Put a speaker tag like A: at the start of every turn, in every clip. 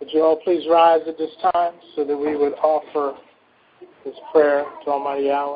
A: Would you all please rise at this time so that we would offer this prayer to Almighty Yahweh.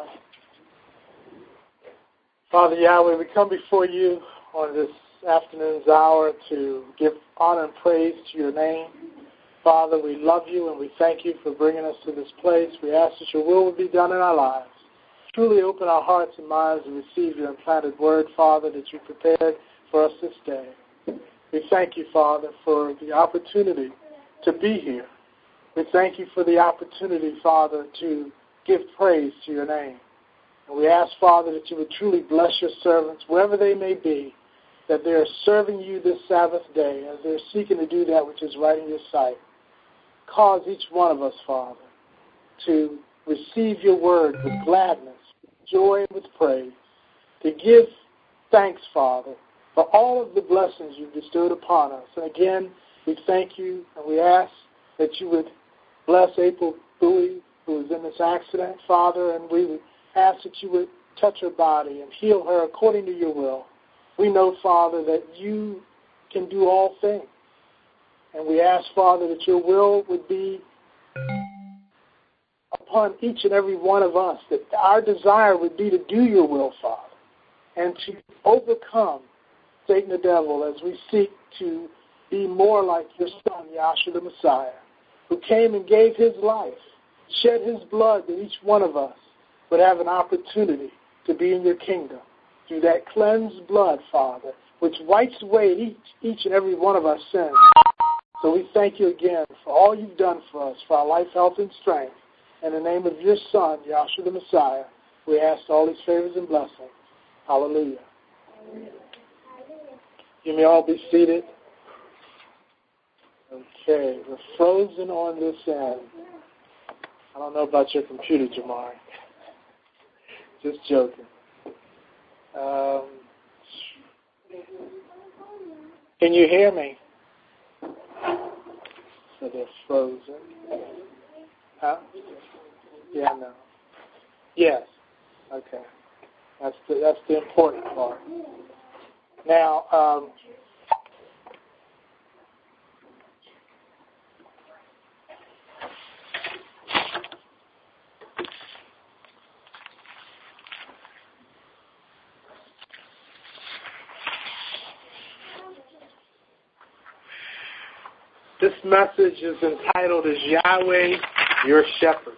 A: Father Yahweh, we come before you on this afternoon's hour to give honor and praise to your name. Father, we love you and we thank you for bringing us to this place. We ask that your will would be done in our lives. Truly open our hearts and minds and receive your implanted word, Father, that you prepared for us this day. We thank you, Father, for the opportunity to be here. We thank you for the opportunity, Father, to give praise to your name. And we ask, Father, that you would truly bless your servants, wherever they may be, that they are serving you this Sabbath day as they're seeking to do that which is right in your sight. Cause each one of us, Father, to receive your word with gladness, with joy, and with praise, to give thanks, Father, for all of the blessings you've bestowed upon us. And again, we thank you and we ask that you would bless April Bowie, who is in this accident, Father, and we would ask that you would touch her body and heal her according to your will. We know, Father, that you can do all things. And we ask, Father, that your will would be upon each and every one of us, that our desire would be to do your will, Father, and to overcome Satan the devil as we seek to be more like your Son, Yahshua the Messiah, who came and gave his life, shed his blood, that each one of us would have an opportunity to be in your kingdom through that cleansed blood, Father, which wipes away each and every one of our sins. So we thank you again for all you've done for us, for our life, health, and strength. In the name of your Son, Yahshua the Messiah, we ask all these favors and blessings. Hallelujah. You may all be seated. Okay, we're frozen on this end. I don't know about your computer, Jamari. Just joking. Can you hear me? So they're frozen. Huh? Yeah, no. Yes. Okay. That's the important part. Now, this message is entitled as Yahweh, Your Shepherd.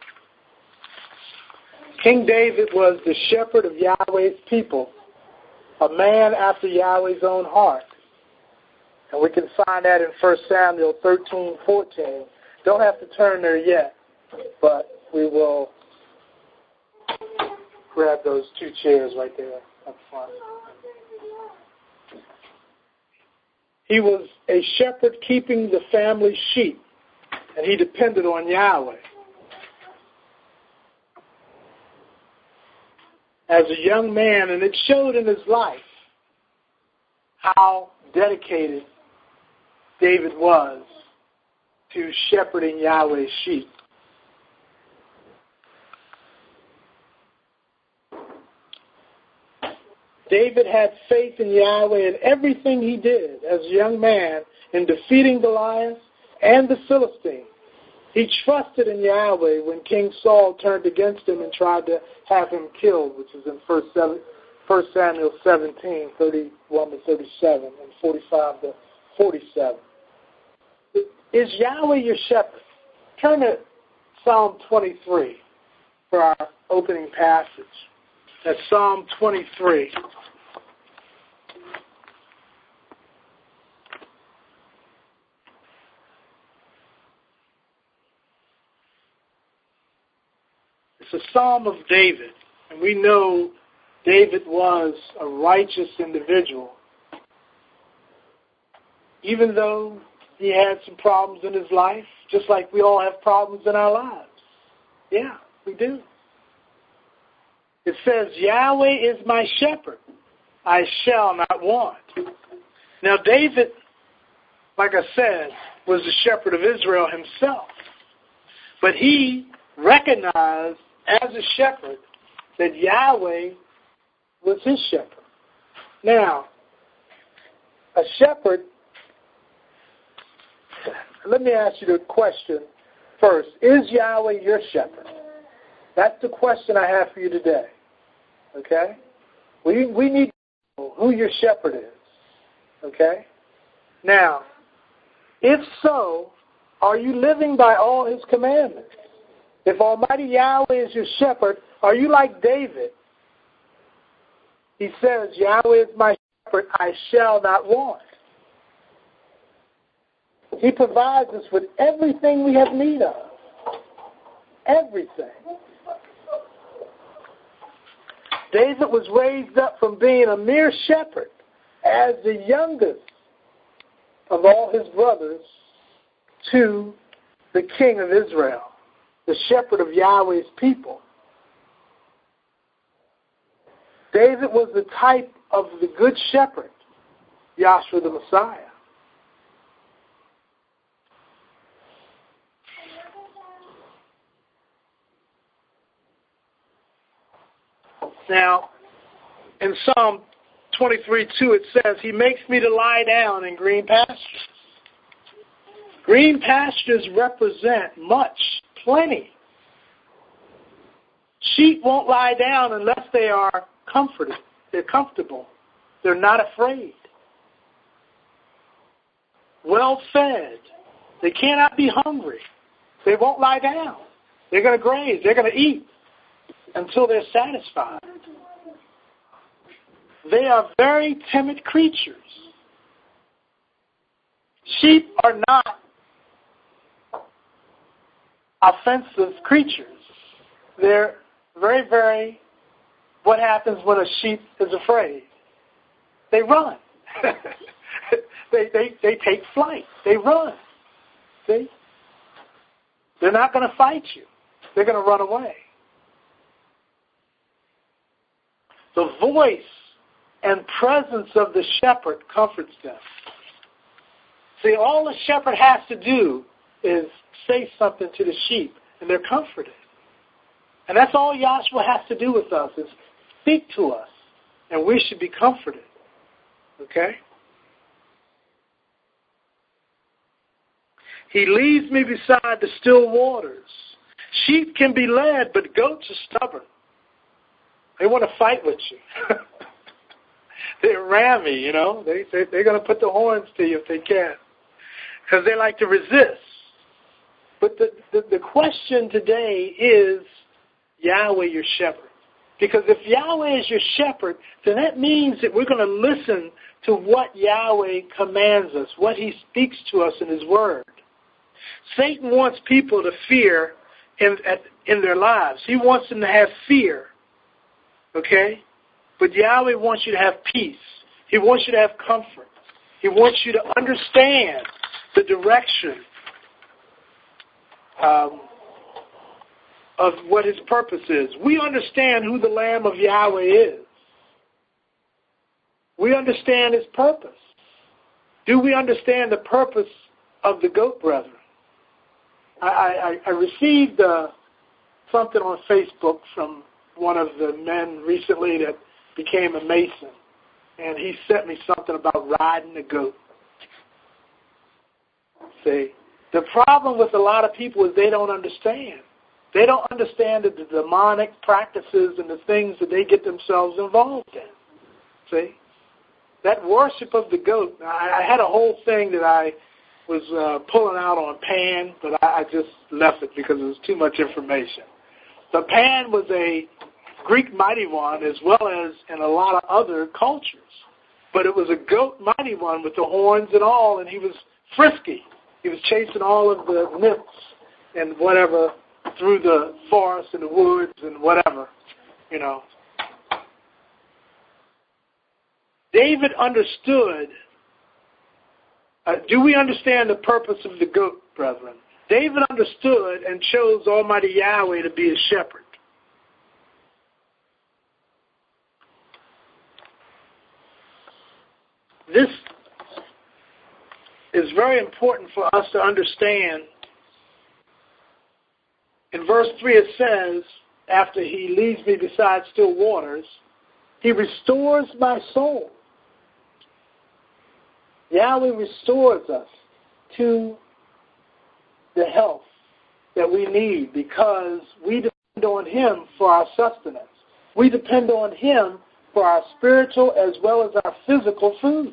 A: King David was the shepherd of Yahweh's people, a man after Yahweh's own heart. And we can find that in 1 Samuel 13:14. Don't have to turn there yet, but we will grab those two chairs right there up front. He was a shepherd keeping the family sheep, and he depended on Yahweh. As a young man, and it showed in his life how dedicated David was to shepherding Yahweh's sheep. David had faith in Yahweh in everything he did as a young man in defeating Goliath and the Philistines. He trusted in Yahweh when King Saul turned against him and tried to have him killed, which is in 1 Samuel 17, 31 to 37, and 45 to 47. Is Yahweh your shepherd? Turn to Psalm 23 for our opening passage. That's Psalm 23. It's a psalm of David, and we know David was a righteous individual. Even though he had some problems in his life, just like we all have problems in our lives. Yeah, we do. It says, Yahweh is my shepherd, I shall not want. Now David, like I said, was the shepherd of Israel himself. But he recognized as a shepherd that Yahweh was his shepherd. Now, a shepherd, let me ask you the question first. Is Yahweh your shepherd? That's the question I have for you today. Okay? We need to know who your shepherd is. Okay? Now, if so, are you living by all his commandments? If Almighty Yahweh is your shepherd, are you like David? He says, Yahweh is my shepherd, I shall not want. He provides us with everything we have need of. Everything. David was raised up from being a mere shepherd as the youngest of all his brothers to the king of Israel, the shepherd of Yahweh's people. David was the type of the good shepherd, Yahshua the Messiah. Now, in Psalm 23:2, it says, He makes me to lie down in green pastures. Green pastures represent much, plenty. Sheep won't lie down unless they are comforted. They're comfortable. They're not afraid. Well fed. They cannot be hungry. They won't lie down. They're going to graze. They're going to eat until they're satisfied. They are very timid creatures. Sheep are not offensive creatures. They're very, very, what happens when a sheep is afraid? They run. they take flight. They run. See? They're not going to fight you. They're going to run away. The voice and presence of the shepherd comforts them. See, all the shepherd has to do is say something to the sheep, and they're comforted. And that's all Yahshua has to do with us, is speak to us, and we should be comforted. Okay? He leads me beside the still waters. Sheep can be led, but goats are stubborn. They want to fight with you. They're rammy, you know. They're going to put the horns to you if they can, because they like to resist. But the question today is Yahweh your shepherd. Because if Yahweh is your shepherd, then that means that we're going to listen to what Yahweh commands us, what he speaks to us in his word. Satan wants people to fear in their lives. He wants them to have fear. Okay? But Yahweh wants you to have peace. He wants you to have comfort. He wants you to understand the direction of what his purpose is. We understand who the Lamb of Yahweh is. We understand his purpose. Do we understand the purpose of the goat brethren? I received something on Facebook from one of the men recently that became a Mason, and he sent me something about riding the goat. See, the problem with a lot of people is they don't understand. They don't understand the demonic practices and the things that they get themselves involved in. See, that worship of the goat. I had a whole thing that I was pulling out on Pan, but I just left it because it was too much information. But Pan was a Greek mighty one as well as in a lot of other cultures. But it was a goat mighty one with the horns and all, and he was frisky. He was chasing all of the nymphs and whatever through the forest and the woods and whatever, you know. David understood. Do we understand the purpose of the goat, brethren? David understood and chose Almighty Yahweh to be his shepherd. This is very important for us to understand. In verse 3 it says, after he leads me beside still waters, he restores my soul. Yahweh restores us to the health that we need because we depend on Him for our sustenance. We depend on Him for our spiritual as well as our physical food.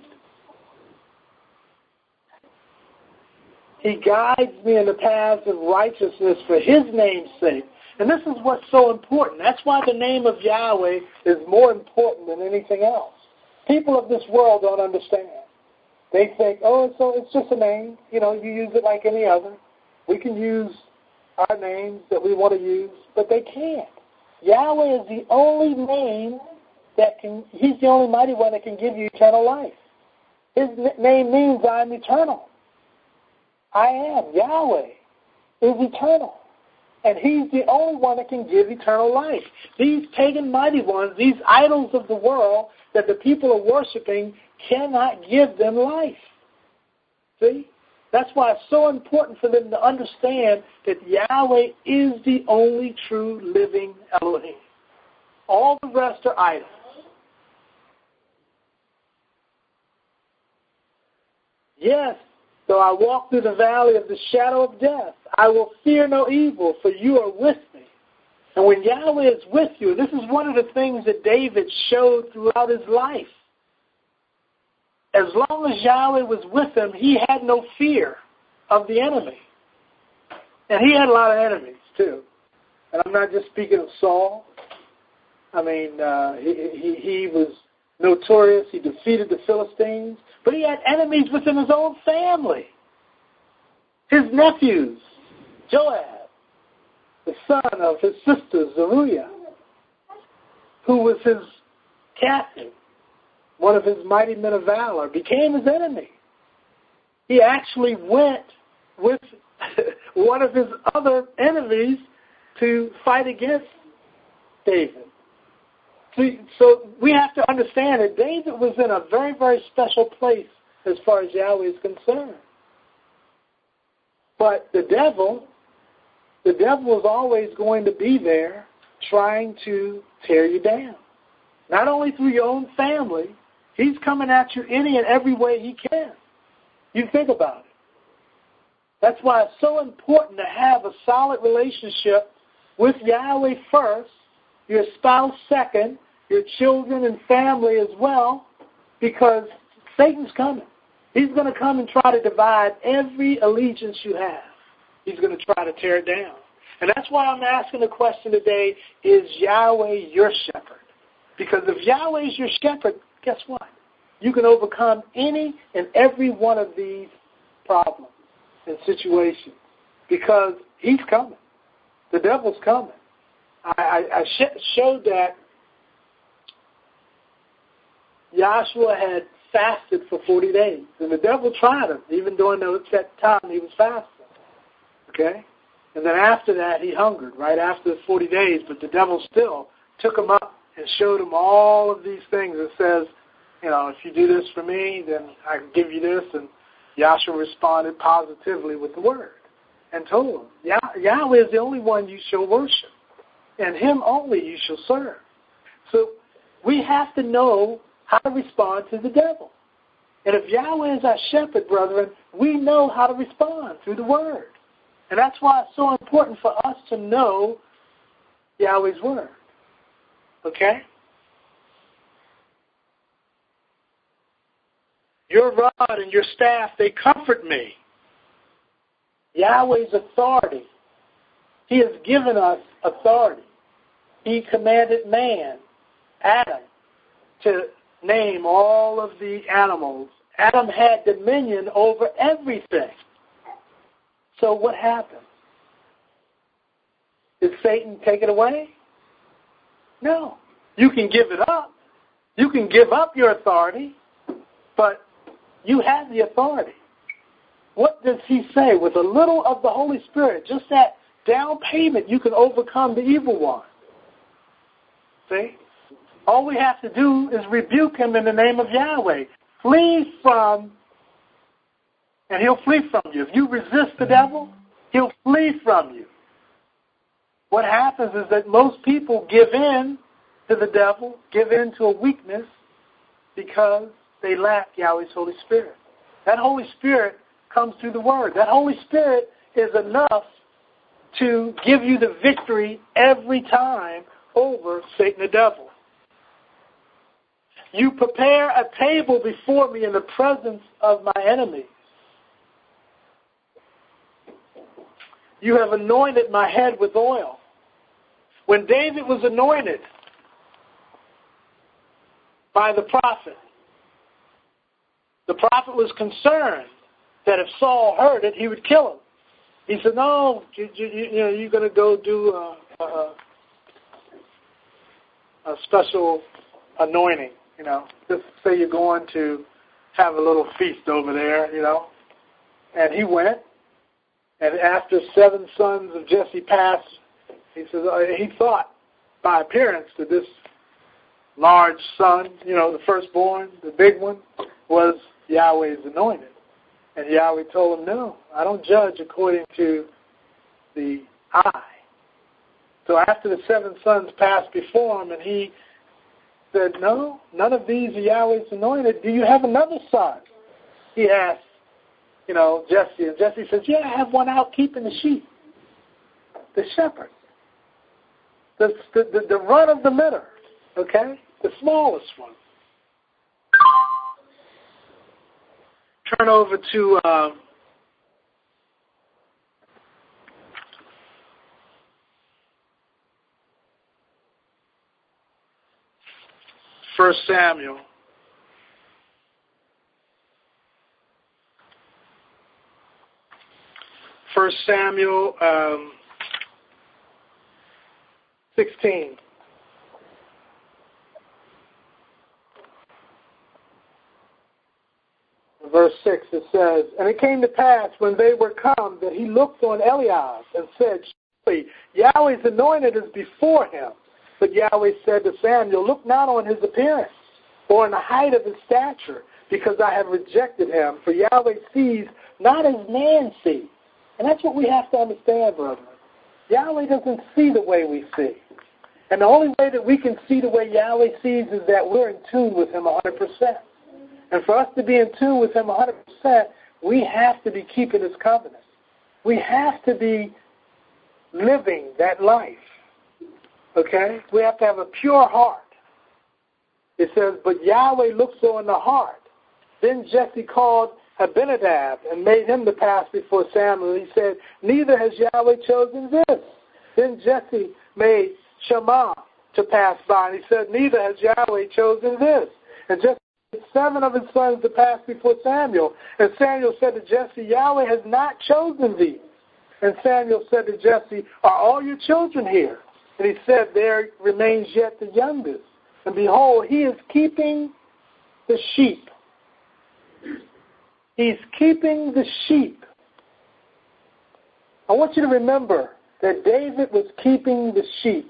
A: He guides me in the paths of righteousness for His name's sake. And this is what's so important. That's why the name of Yahweh is more important than anything else. People of this world don't understand. They think, oh, it's just a name. You know, you use it like any other. We can use our names that we want to use, but they can't. Yahweh is the only name that can, He's the only mighty one that can give you eternal life. His name means I am eternal. I am. Yahweh is eternal. And He's the only one that can give eternal life. These pagan mighty ones, these idols of the world that the people are worshiping, cannot give them life. See? That's why it's so important for them to understand that Yahweh is the only true living Elohim. All the rest are idols. Yes, though I walk through the valley of the shadow of death, I will fear no evil, for you are with me. And when Yahweh is with you, this is one of the things that David showed throughout his life. As long as Yahweh was with him, he had no fear of the enemy. And he had a lot of enemies, too. And I'm not just speaking of Saul. I mean, he was notorious. He defeated the Philistines. But he had enemies within his own family. His nephews, Joab, the son of his sister, Zeruiah, who was his captain, one of his mighty men of valor, became his enemy. He actually went with one of his other enemies to fight against David. So we have to understand that David was in a very, very special place as far as Yahweh is concerned. But the devil is always going to be there trying to tear you down. Not only through your own family, he's coming at you any and every way he can. You think about it. That's why it's so important to have a solid relationship with Yahweh first, your spouse second, your children and family as well, because Satan's coming. He's going to come and try to divide every allegiance you have. He's going to try to tear it down. And that's why I'm asking the question today, is Yahweh your shepherd? Because if Yahweh is your shepherd, guess what? You can overcome any and every one of these problems and situations because he's coming. The devil's coming. I showed that Joshua had fasted for 40 days, and the devil tried him, even during that time he was fasting. Okay? And then after that, he hungered, right after the 40 days, but the devil still took him up and showed him all of these things and says, you know, if you do this for me, then I can give you this. And Joshua responded positively with the word and told him, Yahweh is the only one you shall worship, and him only you shall serve. So we have to know how to respond to the devil. And if Yahweh is our shepherd, brethren, we know how to respond through the word. And that's why it's so important for us to know Yahweh's word. Okay? Your rod and your staff, they comfort me. Yahweh's authority. He has given us authority. He commanded man, Adam, to name all of the animals. Adam had dominion over everything. So what happened? Did Satan take it away? No. You can give it up. You can give up your authority, but you have the authority. What does he say? With a little of the Holy Spirit, just that down payment, you can overcome the evil one. See? All we have to do is rebuke him in the name of Yahweh. Flee from, and he'll flee from you. If you resist the devil, he'll flee from you. What happens is that most people give in to the devil, give in to a weakness because they lack Yahweh's Holy Spirit. That Holy Spirit comes through the Word. That Holy Spirit is enough to give you the victory every time over Satan the devil. You prepare a table before me in the presence of my enemies. You have anointed my head with oil. When David was anointed by the prophet was concerned that if Saul heard it, he would kill him. He said, no, you're going to go do a special anointing, Just say you're going to have a little feast over there, And he went, and after 7 sons of Jesse passed, he says he thought by appearance that this large son, the firstborn, the big one, was Yahweh's anointed. And Yahweh told him, no, I don't judge according to the eye. So after the 7 sons passed before him, and he said, no, none of these are Yahweh's anointed. Do you have another son? He asked, Jesse. And Jesse says, yeah, I have one out keeping the sheep, the shepherd, the run of the litter, okay, the smallest one. Turn over to First Samuel. 1 Samuel 16. Verse 6, it says, and it came to pass when they were come that he looked on Eliab and said, surely Yahweh's anointed is before him. But Yahweh said to Samuel, look not on his appearance or on the height of his stature, because I have rejected him. For Yahweh sees not as man sees. And that's what we have to understand, brethren. Yahweh doesn't see the way we see. And the only way that we can see the way Yahweh sees is that we're in tune with him 100%. And for us to be in tune with him 100%, we have to be keeping his covenant. We have to be living that life. Okay? We have to have a pure heart. It says, but Yahweh looks on the heart. Then Jesse called Abinadab and made him to pass before Samuel. He said, neither has Yahweh chosen this. Then Jesse made Shammah to pass by, and he said, neither has Yahweh chosen this. And Jesse made 7 of his sons to pass before Samuel. And Samuel said to Jesse, Yahweh has not chosen thee. And Samuel said to Jesse, are all your children here? And he said, there remains yet the youngest. And behold, he is keeping the sheep. He's keeping the sheep. I want you to remember that David was keeping the sheep.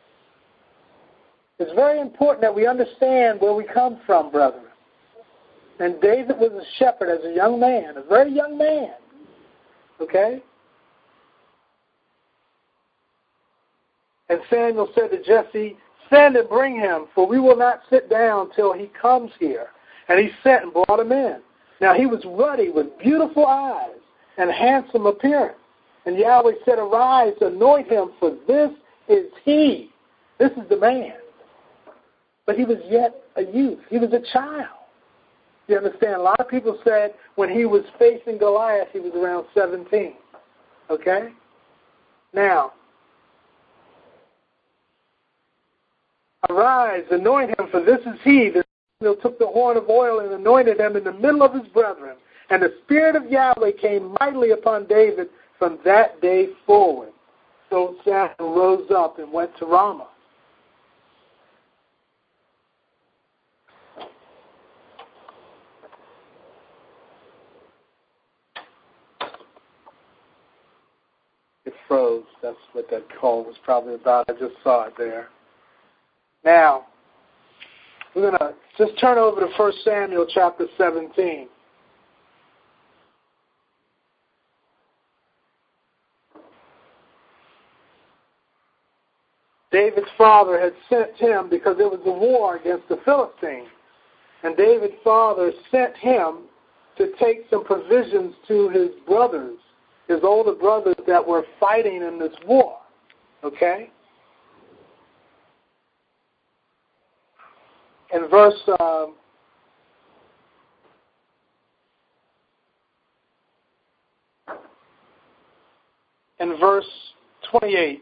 A: It's very important that we understand where we come from, brethren. And David was a shepherd as a young man, a very young man. Okay? And Samuel said to Jesse, send and bring him, for we will not sit down till he comes here. And he sent and brought him in. Now he was ruddy with beautiful eyes and handsome appearance. And Yahweh said, arise, anoint him, for this is he. This is the man. But he was yet a youth. He was a child. You understand? A lot of people said when he was facing Goliath, he was around 17. Okay? Now, arise, anoint him, for this is he. Samuel took the horn of oil and anointed him in the middle of his brethren. And the Spirit of Yahweh came mightily upon David from that day forward. So Samuel rose up and went to Ramah. It froze. That's what that call was probably about. I just saw it there. Now, we're going to just turn over to 1 Samuel chapter 17. David's father had sent him because there was a war against the Philistines. And David's father sent him to take some provisions to his brothers his older brothers that were fighting in this war. Okay? In verse 28.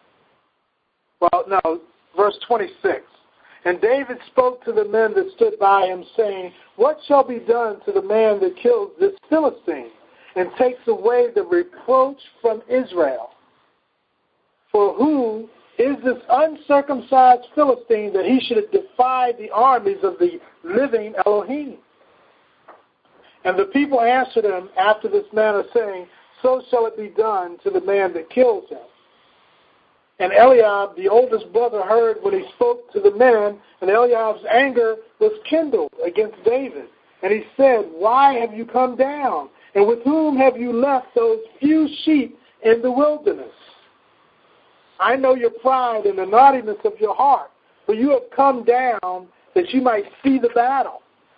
A: Verse 26. And David spoke to the men that stood by him, saying, What shall be done to the man that kills this Philistine and takes away the reproach from Israel? For who is this uncircumcised Philistine that he should defy the armies of the living Elohim? And the people answered him after this manner, saying, So shall it be done to the man that kills him. And Eliab, the oldest brother, heard when he spoke to the men, and Eliab's anger was kindled against David. And he said, Why have you come down? And with whom have you left those few sheep in the wilderness? I know your pride and the naughtiness of your heart, for you have come down that you might see the battle.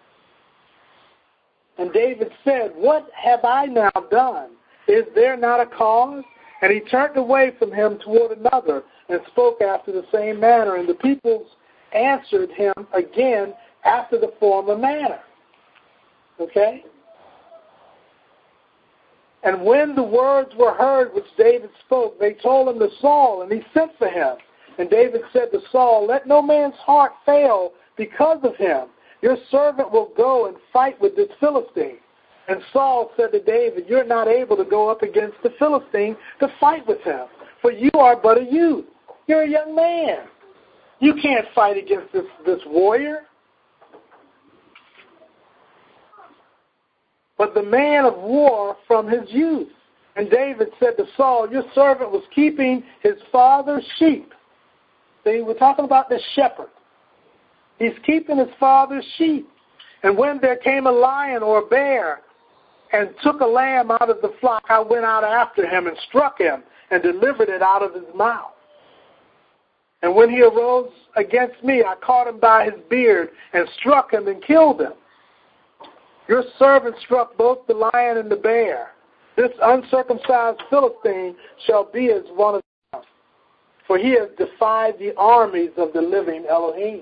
A: And David said, What have I now done? Is there not a cause? And he turned away from him toward another and spoke after the same manner. And the people answered him again after the former manner. Okay? And when the words were heard which David spoke, they told him to Saul, and he sent for him. And David said to Saul, Let no man's heart fail because of him. Your servant will go and fight with this Philistine. And Saul said to David, You're not able to go up against the Philistine to fight with him, for you are but a youth. You're a young man. You can't fight against this warrior. But the man of war from his youth. And David said to Saul, Your servant was keeping his father's sheep. See, we're talking about the shepherd. He's keeping his father's sheep. And when there came a lion or a bear and took a lamb out of the flock, I went out after him and struck him and delivered it out of his mouth. And when he arose against me, I caught him by his beard and struck him and killed him. Your servant struck both the lion and the bear. This uncircumcised Philistine shall be as one of them, for he has defied the armies of the living Elohim.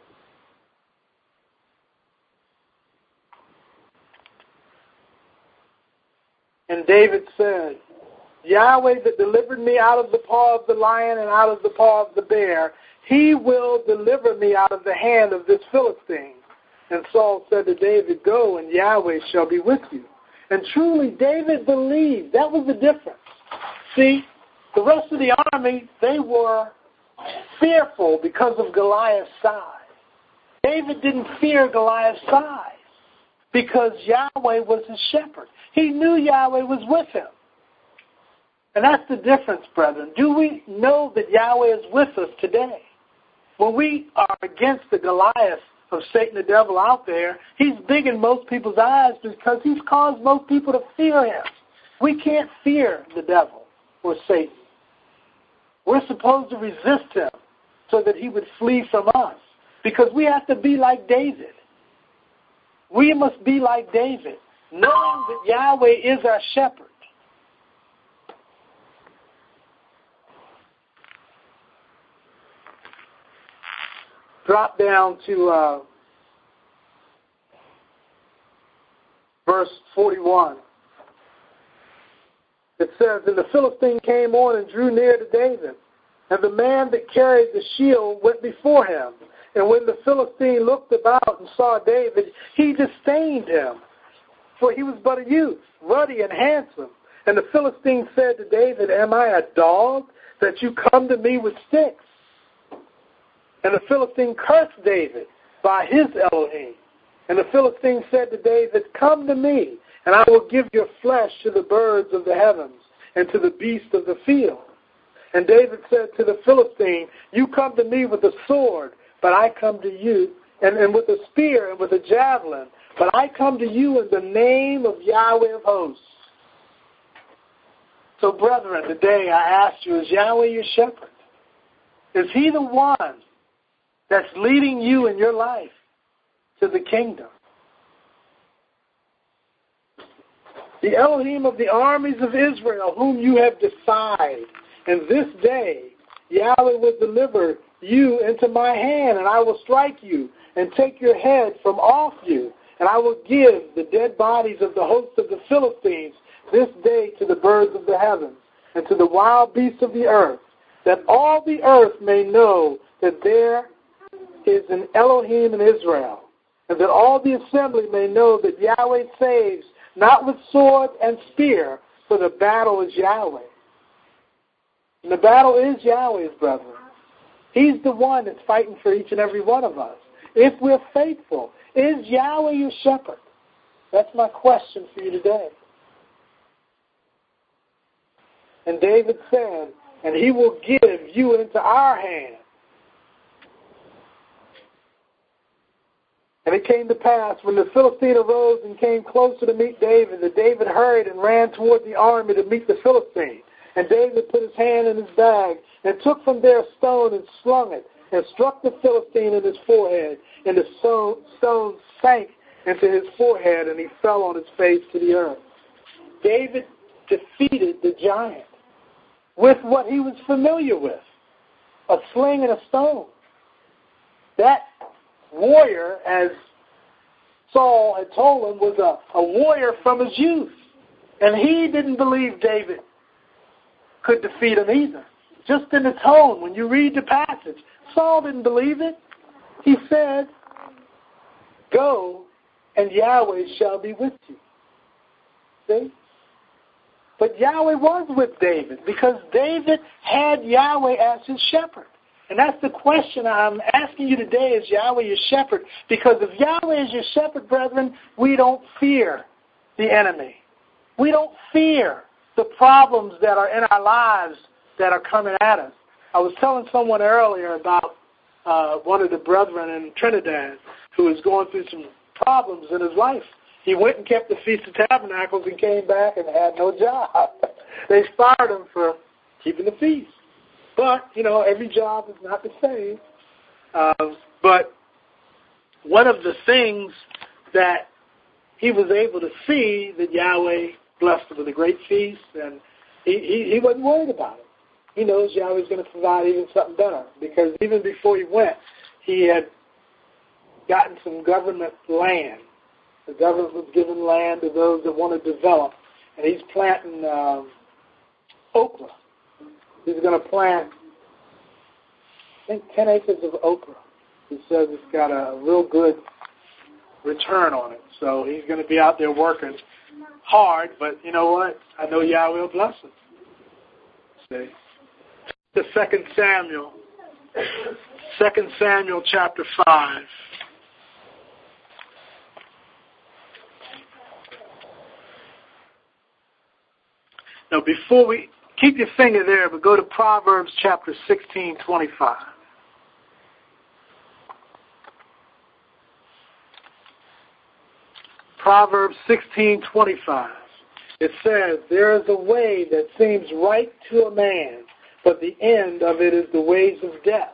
A: And David said, Yahweh that delivered me out of the paw of the lion and out of the paw of the bear, he will deliver me out of the hand of this Philistine. And Saul said to David, Go, and Yahweh shall be with you. And truly, David believed. That was the difference. See, the rest of the army, they were fearful because of Goliath's size. David didn't fear Goliath's size because Yahweh was his shepherd. He knew Yahweh was with him. And that's the difference, brethren. Do we know that Yahweh is with us today? When we are against the Goliath of Satan the devil out there, he's big in most people's eyes because he's caused most people to fear him. We can't fear the devil or Satan. We're supposed to resist him so that he would flee from us because we have to be like David. We must be like David, knowing that Yahweh is our shepherd. Drop down to verse 41. It says, And the Philistine came on and drew near to David, and the man that carried the shield went before him. And when the Philistine looked about and saw David, he disdained him, for he was but a youth, ruddy and handsome. And the Philistine said to David, Am I a dog that you come to me with sticks? And the Philistine cursed David by his Elohim. And the Philistine said to David, Come to me, and I will give your flesh to the birds of the heavens and to the beasts of the field. And David said to the Philistine, You come to me with a sword, but I come to you, and with a spear and with a javelin, but I come to you in the name of Yahweh of hosts. So, brethren, today I ask you, is Yahweh your shepherd? Is he the one that's leading you in your life to the kingdom? the Elohim of the armies of Israel, whom you have defied. And this day Yahweh will deliver you into my hand, and I will strike you and take your head from off you. And I will give the dead bodies of the host of the Philistines this day to the birds of the heavens and to the wild beasts of the earth, that all the earth may know that there is an Elohim in Israel, and that all the assembly may know that Yahweh saves, not with sword and spear, for the battle is Yahweh. And the battle is Yahweh's, brethren. He's the one that's fighting for each and every one of us. If we're faithful, is Yahweh your shepherd? That's my question for you today. And David said, and he will give you into our hand. And it came to pass, when the Philistine arose and came closer to meet David, that David hurried and ran toward the army to meet the Philistine. And David put his hand in his bag and took from there a stone and slung it and struck the Philistine in his forehead. And the stone sank into his forehead, and he fell on his face to the earth. David defeated the giant with what he was familiar with, a sling and a stone. That warrior, as Saul had told him, was a warrior from his youth. And he didn't believe David could defeat him either. Just in the tone, when you read the passage, Saul didn't believe it. He said, go, and Yahweh shall be with you. See? But Yahweh was with David, because David had Yahweh as his shepherd. And that's the question I'm asking you today, is Yahweh your shepherd? Because if Yahweh is your shepherd, brethren, we don't fear the enemy. We don't fear the problems that are in our lives that are coming at us. I was telling someone earlier about one of the brethren in Trinidad who was going through some problems in his life. He went and kept the Feast of Tabernacles and came back and had no job. They fired him for keeping the feast. But, every job is not the same. But one of the things that he was able to see, that Yahweh blessed him with a great feast, and he wasn't worried about it. He knows Yahweh's going to provide even something better, because even before he went, he had gotten some government land. The government was giving land to those that want to develop, and he's planting okra. He's going to plant, I think, 10 acres of okra. He says it's got a real good return on it. So he's going to be out there working hard, but you know what? I know Yahweh will bless him. See? The 2 Samuel chapter 5. Now, before we keep your finger there, but go to Proverbs chapter 16:25. Proverbs 16:25. It says, there is a way that seems right to a man, but the end of it is the ways of death.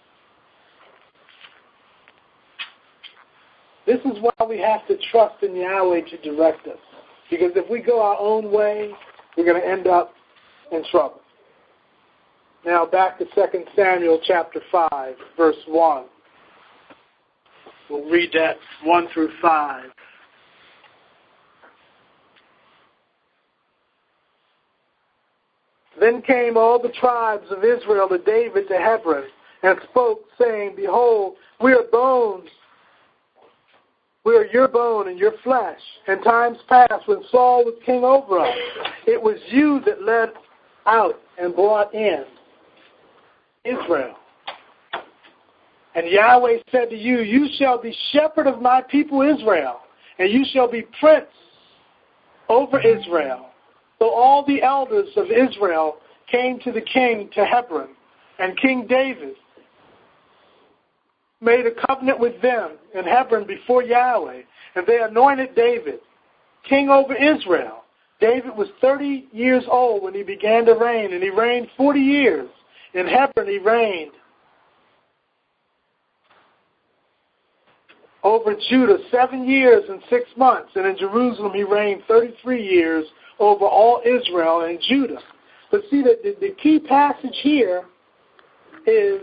A: This is why we have to trust in Yahweh to direct us. Because if we go our own way, we're going to end up in trouble. Now back to 2 Samuel chapter 5, verse 1. We'll read that 1 through 5. Then came all the tribes of Israel to David to Hebron, and spoke, saying, behold, we are bones. We are your bone and your flesh. In times past, when Saul was king over us, it was you that led out and brought in Israel. And Yahweh said to you, you shall be shepherd of my people Israel, and you shall be prince over Israel. So all the elders of Israel came to the king to Hebron, and King David made a covenant with them in Hebron before Yahweh, and they anointed David king over Israel. David was 30 years old when he began to reign, and he reigned 40 years. In Hebron he reigned over Judah 7 years and 6 months, and in Jerusalem he reigned 33 years over all Israel and Judah. But see, the key passage here is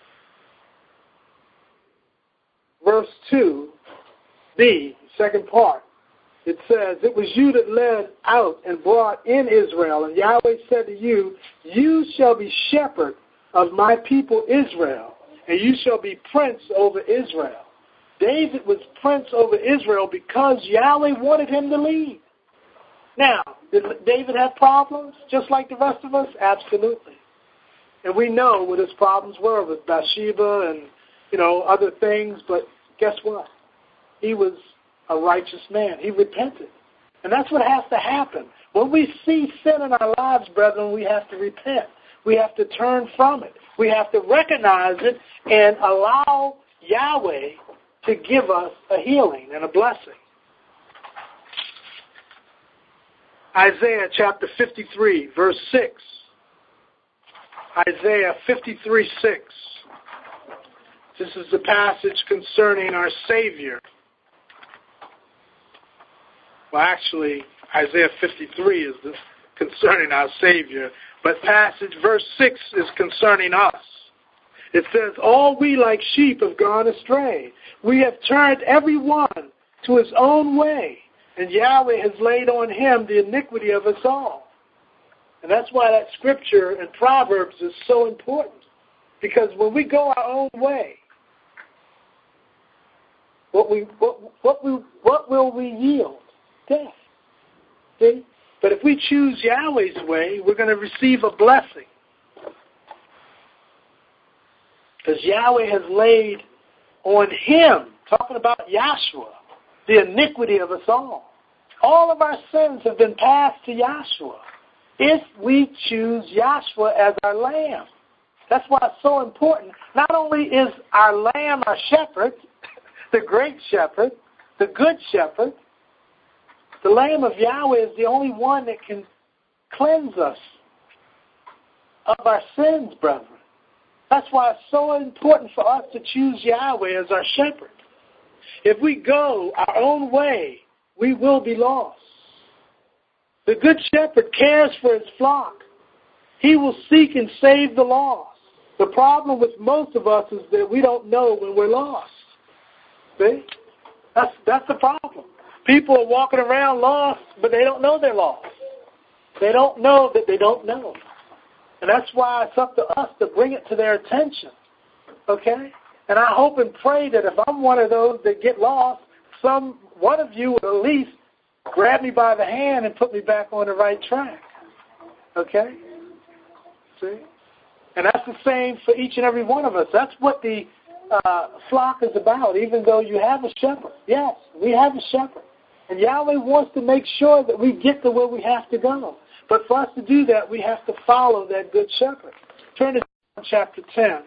A: verse 2b, second part. It says, it was you that led out and brought in Israel, and Yahweh said to you, you shall be shepherd of my people Israel, and you shall be prince over Israel. David was prince over Israel because Yahweh wanted him to lead. Now, did David have problems just like the rest of us? Absolutely. And we know what his problems were with Bathsheba and, other things, but guess what? He was a righteous man. He repented. And that's what has to happen. When we see sin in our lives, brethren, we have to repent. We have to turn from it. We have to recognize it and allow Yahweh to give us a healing and a blessing. Isaiah chapter 53, verse 6. Isaiah 53:6. This is the passage concerning our Savior. Well, actually, Isaiah 53 is concerning our Savior, but verse 6 is concerning us. It says, all we like sheep have gone astray. We have turned every one to his own way, and Yahweh has laid on him the iniquity of us all. And that's why that scripture in Proverbs is so important. Because when we go our own way, what will we yield? Death. See? But if we choose Yahweh's way, we're going to receive a blessing. Because Yahweh has laid on him, talking about Yahshua, the iniquity of us all. All of our sins have been passed to Yahshua if we choose Yahshua as our lamb. That's why it's so important. Not only is our lamb our shepherd, the great shepherd, the good shepherd, the Lamb of Yahweh is the only one that can cleanse us of our sins, brethren. That's why it's so important for us to choose Yahweh as our shepherd. If we go our own way, we will be lost. The good shepherd cares for his flock. He will seek and save the lost. The problem with most of us is that we don't know when we're lost. See? That's the problem. People are walking around lost, but they don't know they're lost. They don't know that they don't know. And that's why it's up to us to bring it to their attention. Okay? And I hope and pray that if I'm one of those that get lost, one of you will at least grab me by the hand and put me back on the right track. Okay? See? And that's the same for each and every one of us. That's what the flock is about, even though you have a shepherd. Yes, we have a shepherd. And Yahweh wants to make sure that we get to where we have to go. But for us to do that, we have to follow that good shepherd. Turn to John chapter 10.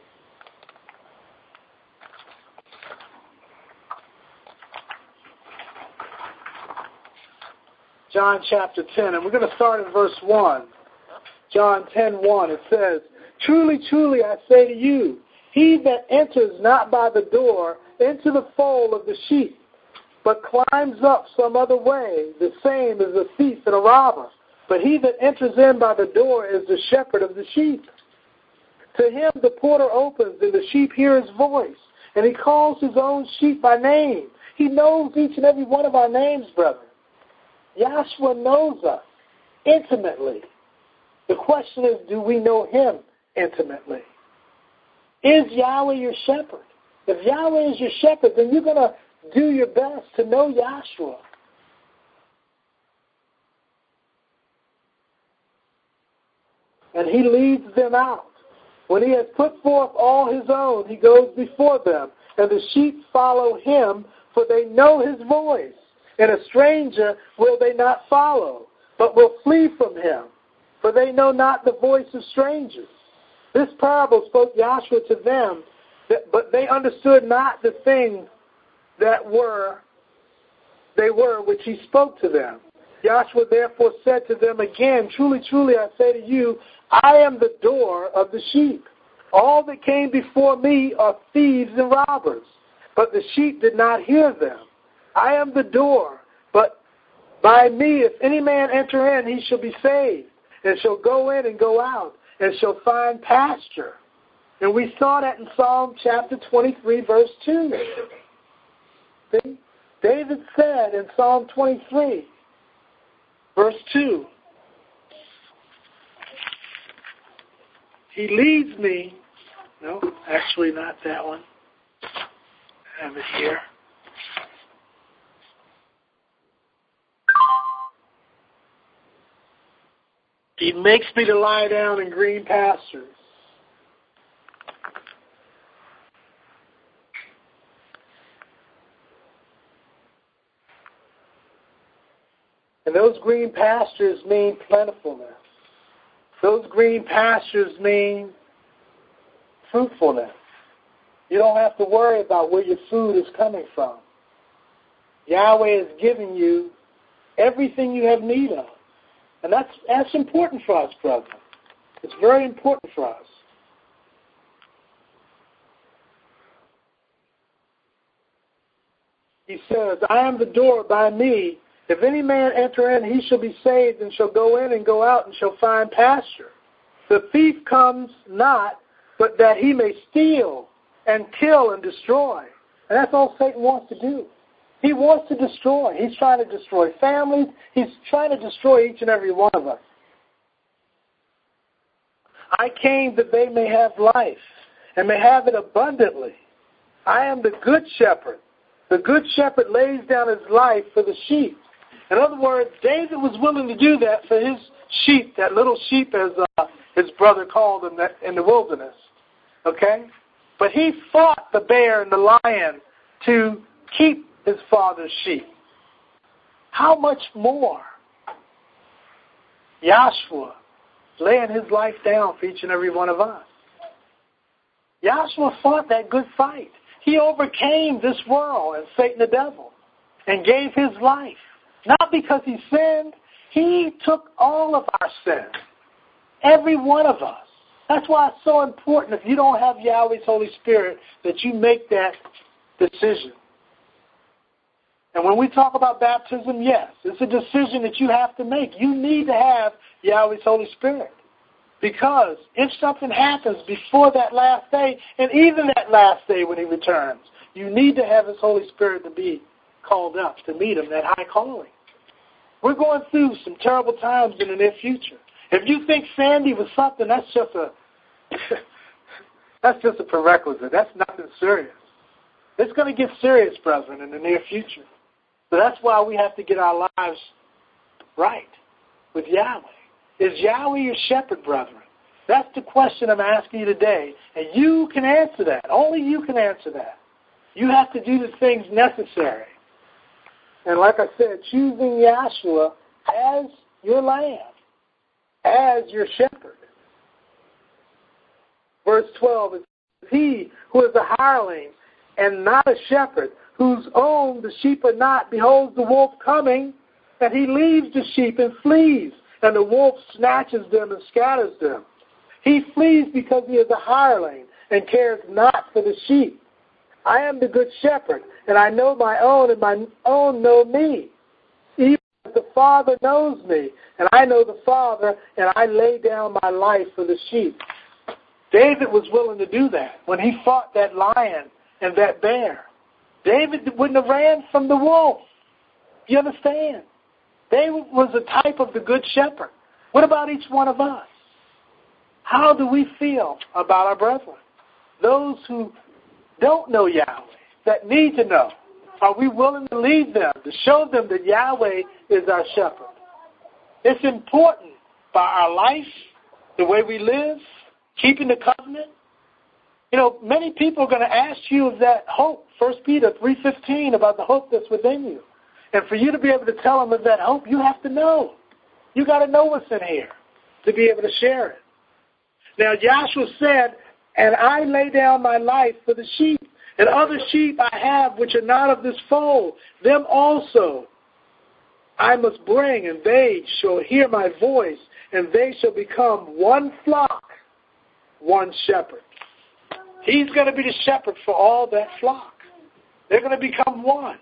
A: John chapter 10, and we're going to start in verse 1. John 10:1, it says, truly, truly, I say to you, he that enters not by the door into the fold of the sheep, but climbs up some other way, the same is a thief and a robber. But he that enters in by the door is the shepherd of the sheep. To him the porter opens, and the sheep hear his voice, and he calls his own sheep by name. He knows each and every one of our names, brethren. Yahshua knows us intimately. The question is, do we know him intimately? Is Yahweh your shepherd? If Yahweh is your shepherd, then you're going to do your best to know Yahshua. And he leads them out. When he has put forth all his own, he goes before them, and the sheep follow him, for they know his voice. And a stranger will they not follow, but will flee from him, for they know not the voice of strangers. This parable spoke Yahshua to them, but they understood not the things that they were which he spoke to them. Yahshua therefore said to them again, truly, truly, I say to you, I am the door of the sheep. All that came before me are thieves and robbers, but the sheep did not hear them. I am the door, but by me, if any man enter in, he shall be saved, and shall go in and go out, and shall find pasture. And we saw that in Psalm chapter 23, verse 2. See? David said in Psalm 23, verse 2, he leads me, no, actually not that one. I have it here. He makes me to lie down in green pastures. And those green pastures mean plentifulness. Those green pastures mean fruitfulness. You don't have to worry about where your food is coming from. Yahweh is giving you everything you have need of. And that's important for us, brother. It's very important for us. He says, I am the door, by me. If any man enter in, he shall be saved, and shall go in and go out, and shall find pasture. The thief comes not, but that he may steal and kill and destroy. And that's all Satan wants to do. He wants to destroy. He's trying to destroy families. He's trying to destroy each and every one of us. I came that they may have life, and may have it abundantly. I am the good shepherd. The good shepherd lays down his life for the sheep. In other words, David was willing to do that for his sheep, that little sheep as his brother called him in the wilderness. Okay? But he fought the bear and the lion to keep his father's sheep. How much more Yahshua laying his life down for each and every one of us? Yahshua fought that good fight. He overcame this world and Satan the devil and gave his life. Not because he sinned. He took all of our sins. Every one of us. That's why it's so important, if you don't have Yahweh's Holy Spirit, that you make that decision. And when we talk about baptism, yes, it's a decision that you have to make. You need to have Yahweh's Holy Spirit. Because if something happens before that last day, and even that last day when he returns, you need to have his Holy Spirit to be called up to meet him, that high calling. We're going through some terrible times in the near future. If you think Sandy was something, that's just a prerequisite. That's nothing serious. It's going to get serious, brethren, in the near future. So that's why we have to get our lives right with Yahweh. Is Yahweh your shepherd, brethren? That's the question I'm asking you today. And you can answer that. Only you can answer that. You have to do the things necessary. And like I said, choosing Yahshua as your lamb, as your shepherd. Verse 12 is, he who is a hireling and not a shepherd, whose own the sheep are not, beholds the wolf coming, and he leaves the sheep and flees, and the wolf snatches them and scatters them. He flees because he is a hireling and cares not for the sheep. I am the good shepherd, and I know my own, and my own know me. Even as the Father knows me, and I know the Father, and I lay down my life for the sheep. David was willing to do that when he fought that lion and that bear. David wouldn't have ran from the wolf. You understand? David was a type of the good shepherd. What about each one of us? How do we feel about our brethren? Those who don't know Yahweh, that need to know. Are we willing to lead them, to show them that Yahweh is our shepherd? It's important by our life, the way we live, keeping the covenant. You know, many people are going to ask you of that hope, 1 Peter 3:15, about the hope that's within you. And for you to be able to tell them of that hope, you have to know. You got to know what's in here to be able to share it. Now, Joshua said, and I lay down my life for the sheep, and other sheep I have which are not of this fold. Them also I must bring, and they shall hear my voice, and they shall become one flock, one shepherd. He's going to be the shepherd for all that flock. They're going to become one.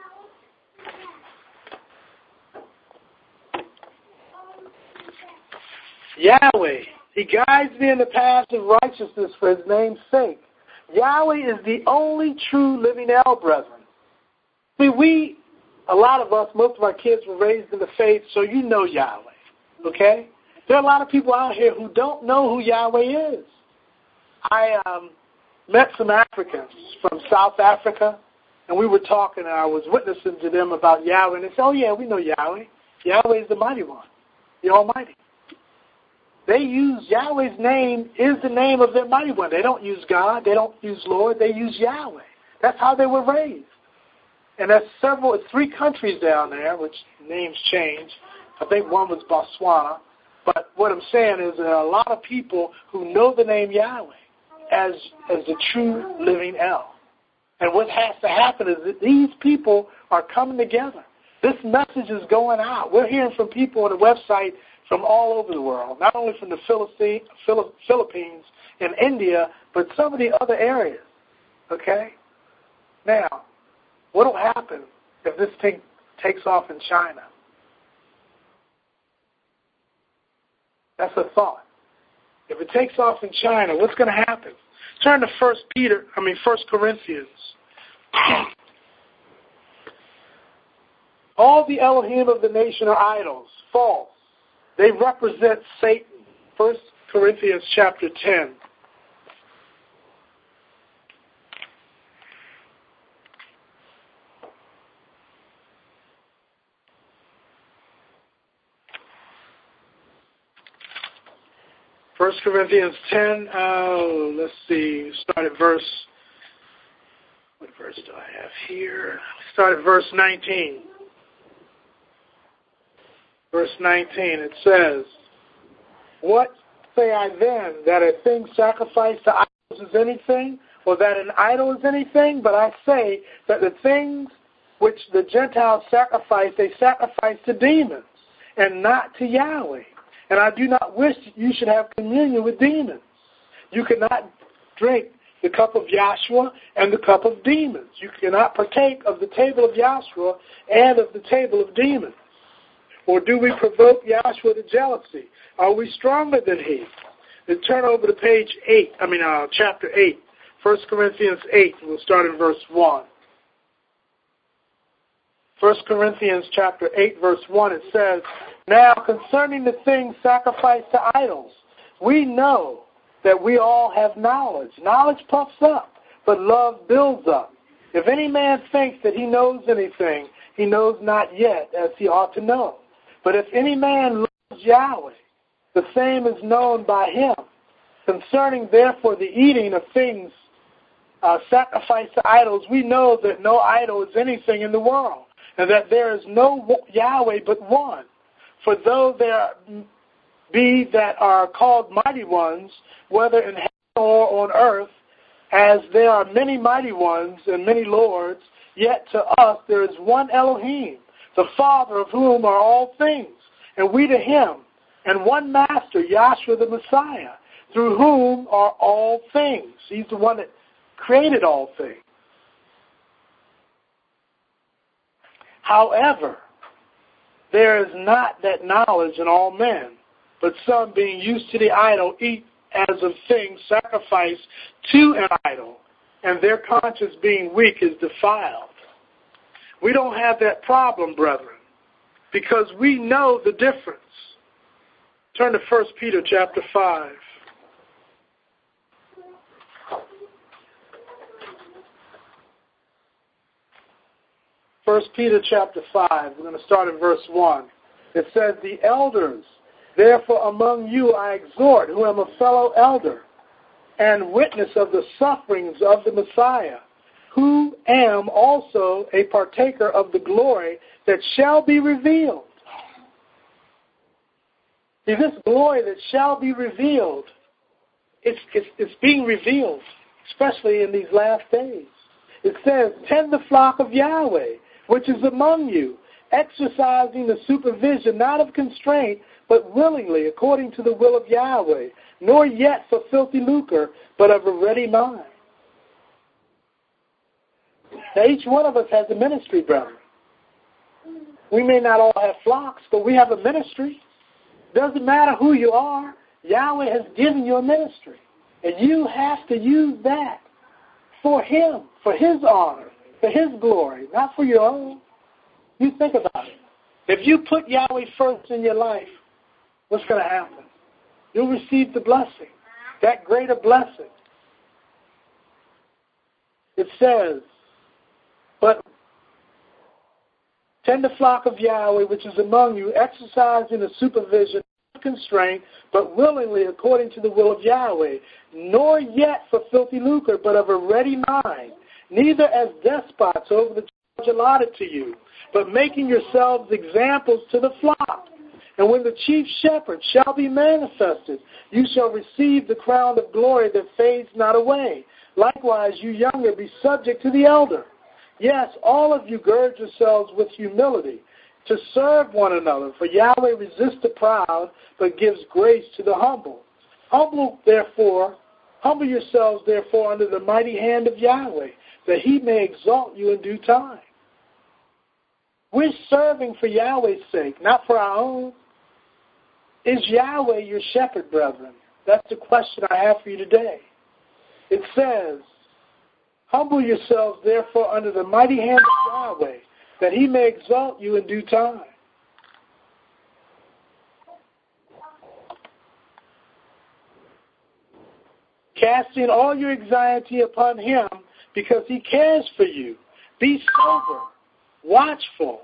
A: Yahweh, he guides me in the path of righteousness for his name's sake. Yahweh is the only true living El, brethren. See, a lot of us, most of our kids were raised in the faith, so you know Yahweh, okay? There are a lot of people out here who don't know who Yahweh is. I met some Africans from South Africa, and we were talking, and I was witnessing to them about Yahweh, and they said, oh yeah, we know Yahweh. Yahweh is the mighty one, the Almighty. They use Yahweh's name is the name of their mighty one. They don't use God. They don't use Lord. They use Yahweh. That's how they were raised. And there's 3 countries down there, which names change. I think one was Botswana. But what I'm saying is there are a lot of people who know the name Yahweh as the true living El. And what has to happen is that these people are coming together. This message is going out. We're hearing from people on the website from all over the world, not only from the Philippines and India, but some of the other areas. Okay? Now, what will happen if this thing takes off in China? That's a thought. If it takes off in China, what's going to happen? Turn to 1 Corinthians. All the Elohim of the nation are idols, false. They represent Satan. 1 Corinthians chapter 10. First Corinthians 10, let's see, start at verse, what verse do I have here? Start at verse 19. Verse 19, it says, what say I then, that a thing sacrificed to idols is anything, or that an idol is anything? But I say that the things which the Gentiles sacrifice, they sacrifice to demons, and not to Yahweh. And I do not wish that you should have communion with demons. You cannot drink the cup of Yahshua and the cup of demons. You cannot partake of the table of Yahshua and of the table of demons. Or do we provoke Yahshua to jealousy? Are we stronger than he? Then turn over to chapter 8. 1 Corinthians 8, we'll start in verse 1. 1 Corinthians chapter 8, verse 1, it says, now concerning the things sacrificed to idols, we know that we all have knowledge. Knowledge puffs up, but love builds up. If any man thinks that he knows anything, he knows not yet as he ought to know. But if any man loves Yahweh, the same is known by him. Concerning, therefore, the eating of things sacrificed to idols, we know that no idol is anything in the world, and that there is no Yahweh but one. For though there be that are called mighty ones, whether in heaven or on earth, as there are many mighty ones and many lords, yet to us there is one Elohim, the Father of whom are all things, and we to him, and one Master, Yahshua the Messiah, through whom are all things. He's the one that created all things. However, there is not that knowledge in all men, but some being used to the idol eat as of things sacrificed to an idol, and their conscience being weak is defiled. We don't have that problem, brethren, because we know the difference. Turn to 1 Peter chapter 5. 1 Peter chapter 5, we're going to start in verse 1. It says, the elders, therefore among you I exhort, who am a fellow elder, and witness of the sufferings of the Messiah, who am also a partaker of the glory that shall be revealed. See, this glory that shall be revealed, it's being revealed, especially in these last days. It says, tend the flock of Yahweh, which is among you, exercising the supervision not of constraint, but willingly, according to the will of Yahweh, nor yet for filthy lucre, but of a ready mind. Now, each one of us has a ministry, brother. We may not all have flocks, but we have a ministry. Doesn't matter who you are. Yahweh has given you a ministry. And you have to use that for Him, for His honor, for His glory, not for your own. You think about it. If you put Yahweh first in your life, what's going to happen? You'll receive the blessing, that greater blessing. It says, but tend the flock of Yahweh, which is among you, exercising the supervision, not constraint, but willingly according to the will of Yahweh, nor yet for filthy lucre, but of a ready mind, neither as despots over the charge allotted to you, but making yourselves examples to the flock. And when the chief shepherd shall be manifested, you shall receive the crown of glory that fades not away. Likewise, you younger, be subject to the elder. Yes, all of you gird yourselves with humility to serve one another, for Yahweh resists the proud, but gives grace to the humble. Humble yourselves, therefore, under the mighty hand of Yahweh, that He may exalt you in due time. We're serving for Yahweh's sake, not for our own. Is Yahweh your shepherd, brethren? That's the question I have for you today. It says, humble yourselves, therefore, under the mighty hand of Yahweh, that He may exalt you in due time. Casting all your anxiety upon Him, because He cares for you. Be sober, watchful.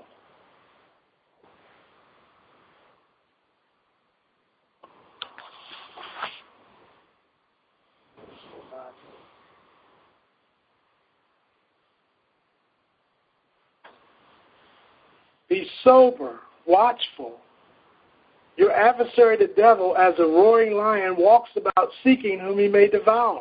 A: Be sober, watchful. Your adversary, the devil, as a roaring lion, walks about seeking whom he may devour.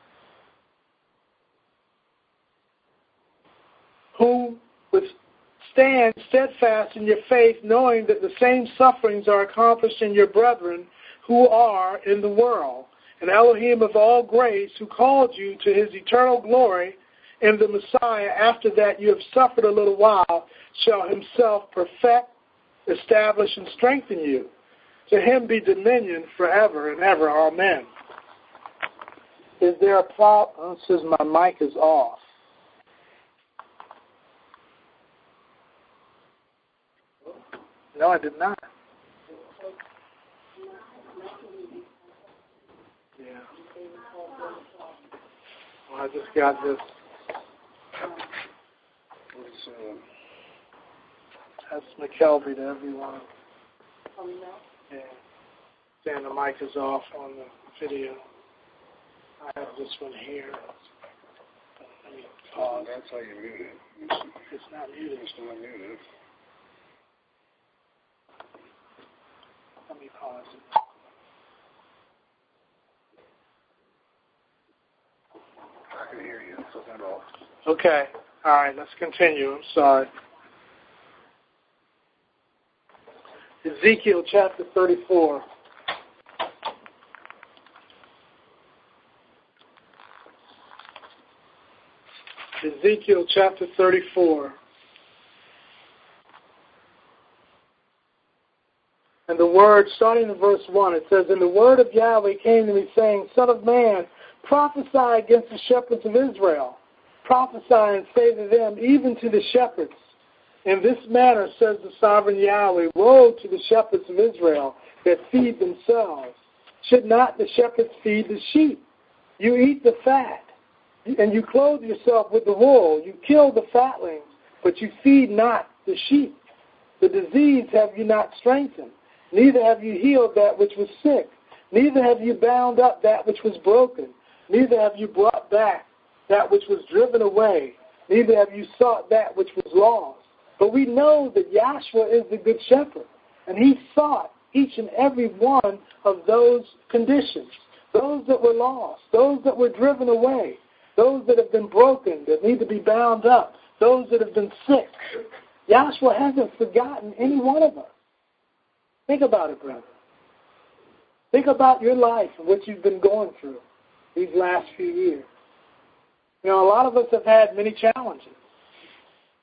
A: Who withstand steadfast in your faith, knowing that the same sufferings are accomplished in your brethren who are in the world. And Elohim of all grace, who called you to His eternal glory in the Messiah, after that you have suffered a little while, shall Himself perfect, establish, and strengthen you. To Him be dominion forever and ever. Amen. Is there a problem? It says my mic is off. No, I did not. Yeah. Well, I just got this. That's McKelvey to everyone. Yeah. Saying the mic is off on the video. I have this one here. Let me pause.
B: That's how you mute it.
A: It's not muted.
B: It's not muted.
A: Let me pause it.
B: I can hear you. So that off.
A: Okay. All right. Let's continue. I'm sorry. Ezekiel chapter 34. Ezekiel chapter 34. And the word, starting in verse 1, it says, and the word of Yahweh came to me, saying, Son of man, prophesy against the shepherds of Israel. Prophesy and say to them, even to the shepherds, in this manner says the sovereign Yahweh, woe to the shepherds of Israel that feed themselves. Should not the shepherds feed the sheep? You eat the fat, and you clothe yourself with the wool. You kill the fatlings, but you feed not the sheep. The disease have you not strengthened, neither have you healed that which was sick, neither have you bound up that which was broken, neither have you brought back that which was driven away, neither have you sought that which was lost. But we know that Yahshua is the good shepherd, and He sought each and every one of those conditions, those that were lost, those that were driven away, those that have been broken, that need to be bound up, those that have been sick. Yahshua hasn't forgotten any one of us. Think about it, brother. Think about your life and what you've been going through these last few years. You know, a lot of us have had many challenges.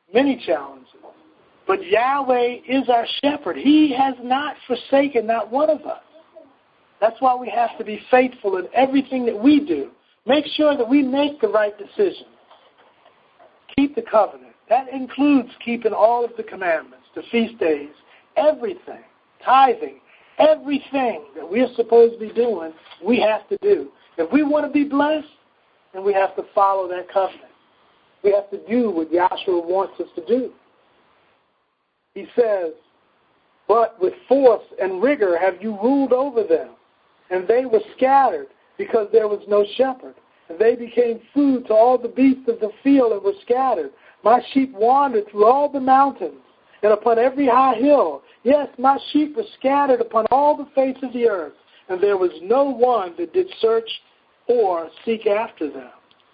A: many challenges. But Yahweh is our shepherd. He has not forsaken not one of us. That's why we have to be faithful in everything that we do. Make sure that we make the right decisions. Keep the covenant. That includes keeping all of the commandments, the feast days, everything, tithing, everything that we're supposed to be doing, we have to do. If we want to be blessed, then we have to follow that covenant. We have to do what Yahshua wants us to do. He says, but with force and rigor have you ruled over them, and they were scattered because there was no shepherd. And they became food to all the beasts of the field and were scattered. My sheep wandered through all the mountains and upon every high hill. Yes, my sheep were scattered upon all the face of the earth, and there was no one that did search or seek after them.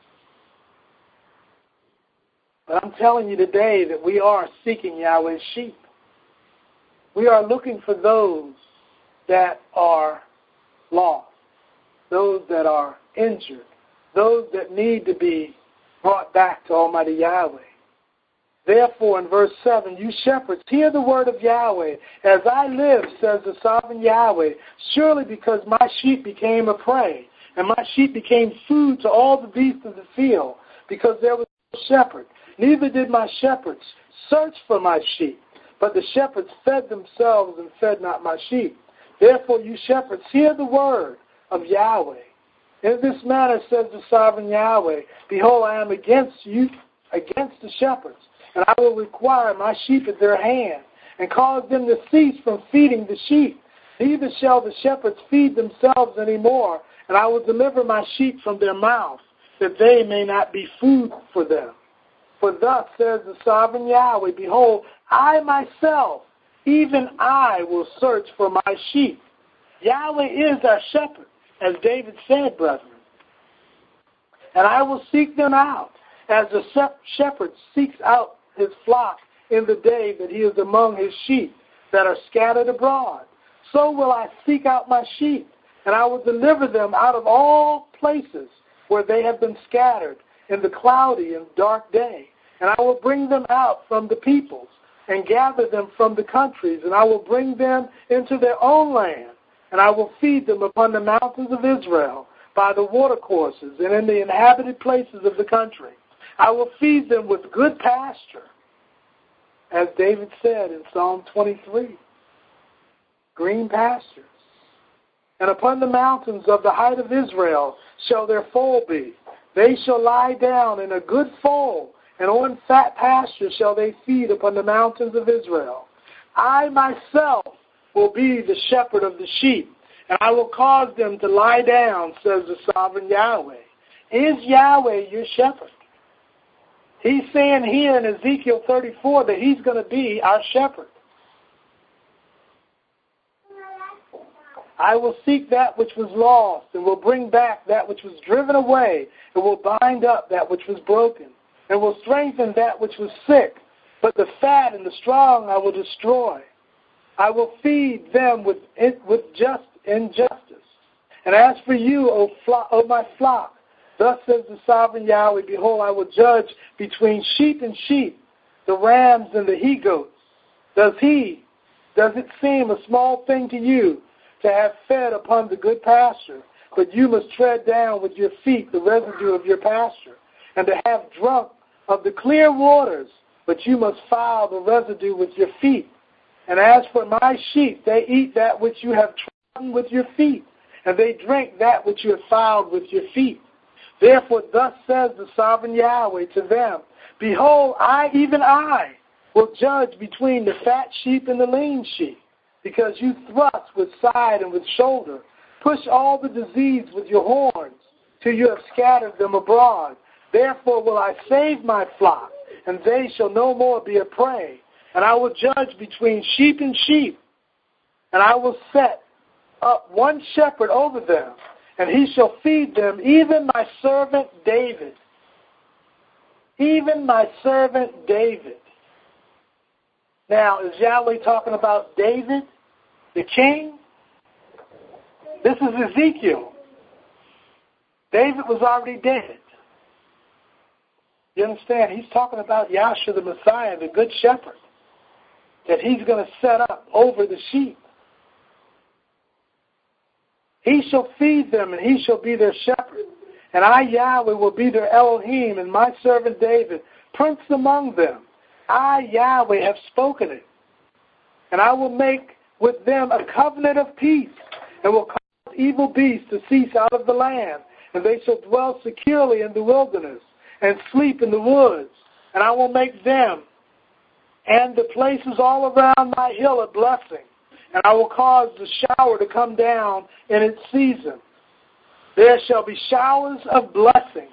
A: But I'm telling you today that we are seeking Yahweh's sheep. We are looking for those that are lost, those that are injured, those that need to be brought back to Almighty Yahweh. Therefore, in verse 7, you shepherds, hear the word of Yahweh. As I live, says the sovereign Yahweh, surely because my sheep became a prey, and my sheep became food to all the beasts of the field, because there was no shepherd. Neither did my shepherds search for my sheep, but the shepherds fed themselves and fed not my sheep. Therefore, you shepherds, hear the word of Yahweh. In this manner, says the sovereign Yahweh, behold, I am against you, against the shepherds, and I will require my sheep at their hand, and cause them to cease from feeding the sheep. Neither shall the shepherds feed themselves any more, and I will deliver my sheep from their mouth, that they may not be food for them. For thus says the sovereign Yahweh, behold, I myself, even I, will search for my sheep. Yahweh is our shepherd, as David said, brethren. And I will seek them out, as the shepherd seeks out his flock in the day that he is among his sheep that are scattered abroad. So will I seek out my sheep, and I will deliver them out of all places where they have been scattered in the cloudy and dark day. And I will bring them out from the peoples and gather them from the countries, and I will bring them into their own land. And I will feed them upon the mountains of Israel, by the watercourses, and in the inhabited places of the country. I will feed them with good pasture, as David said in Psalm 23, green pastures. And upon the mountains of the height of Israel shall their fold be. They shall lie down in a good fold, and on fat pasture shall they feed upon the mountains of Israel. I myself will be the shepherd of the sheep, and I will cause them to lie down, says the sovereign Yahweh. Is Yahweh your shepherd? He's saying here in Ezekiel 34 that he's going to be our shepherd. I will seek that which was lost, and will bring back that which was driven away, and will bind up that which was broken, and will strengthen that which was sick. But the fat and the strong I will destroy. I will feed them with just injustice. And as for you, O my flock, thus says the sovereign Yahweh, behold, I will judge between sheep and sheep, the rams and the he-goats. Does it seem a small thing to you to have fed upon the good pasture, but you must tread down with your feet the residue of your pasture, and to have drunk of the clear waters, but you must foul the residue with your feet. And as for my sheep, they eat that which you have trodden with your feet, and they drink that which you have fouled with your feet. Therefore, thus says the sovereign Yahweh to them, behold, even I, will judge between the fat sheep and the lean sheep, because you thrust with side and with shoulder, push all the disease with your horns, till you have scattered them abroad. Therefore will I save my flock, and they shall no more be a prey. And I will judge between sheep and sheep, and I will set up one shepherd over them, and he shall feed them, even my servant David. Even my servant David. Now, is Yahweh talking about David, the king? This is Ezekiel. David was already dead. You understand? He's talking about Yahshua the Messiah, the Good Shepherd, that he's going to set up over the sheep. He shall feed them, and he shall be their shepherd. And I, Yahweh, will be their Elohim, and my servant David, prince among them. I, Yahweh, have spoken it. And I will make with them a covenant of peace, and will cause evil beasts to cease out of the land. And they shall dwell securely in the wilderness, and sleep in the woods. And I will make them and the places all around my hill a blessing. And I will cause the shower to come down in its season. There shall be showers of blessing.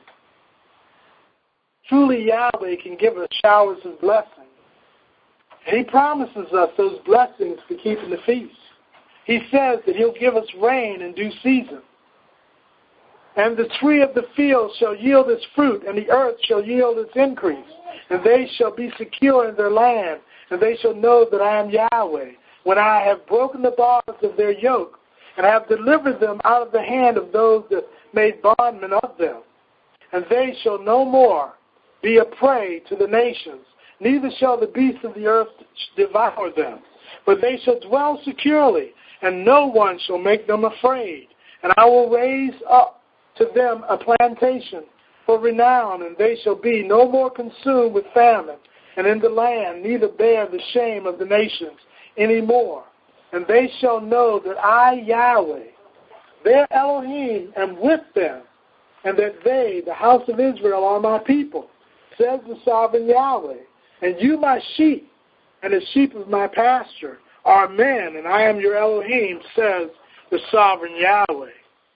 A: Truly Yahweh can give us showers of blessing. And he promises us those blessings for keeping the feast. He says that he'll give us rain in due season. And the tree of the field shall yield its fruit, and the earth shall yield its increase. And they shall be secure in their land, and they shall know that I am Yahweh, when I have broken the bars of their yoke, and have delivered them out of the hand of those that made bondmen of them. And they shall no more be a prey to the nations, neither shall the beasts of the earth devour them. But they shall dwell securely, and no one shall make them afraid. And I will raise up to them a plantation for renown, and they shall be no more consumed with famine, and in the land neither bear the shame of the nations any more. And they shall know that I, Yahweh, their Elohim, am with them, and that they, the house of Israel, are my people, says the sovereign Yahweh. And you, my sheep, and the sheep of my pasture, are men, and I am your Elohim, says the sovereign Yahweh.